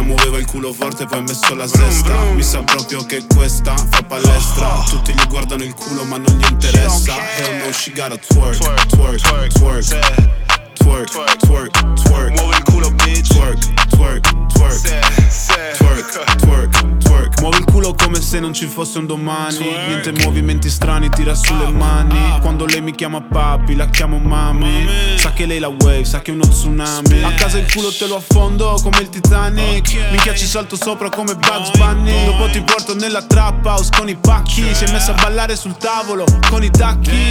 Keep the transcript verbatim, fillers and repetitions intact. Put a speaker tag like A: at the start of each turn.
A: muoveva il culo forte poi ha messo la sesta. Mi sa proprio che questa fa palestra. Tutti gli guardano il culo ma non gli interessa. Hell no, she gotta twerk, twerk, twerk, twerk. Twerk, twerk, twerk.
B: Muovi il culo, bitch.
A: Twerk, twerk, twerk. Twerk, twerk, twerk. Muovi il culo come se non ci fosse un domani. Niente movimenti strani, tira sulle mani. Quando lei mi chiama papi, la chiamo mami. Sa che lei la wave, sa che è uno tsunami. A casa il culo te lo affondo come il Titanic. Minchia ci salto sopra come Bugs Bunny. Dopo ti porto nella trap house con i pacchi. Si è messa a ballare sul tavolo con i tacchi.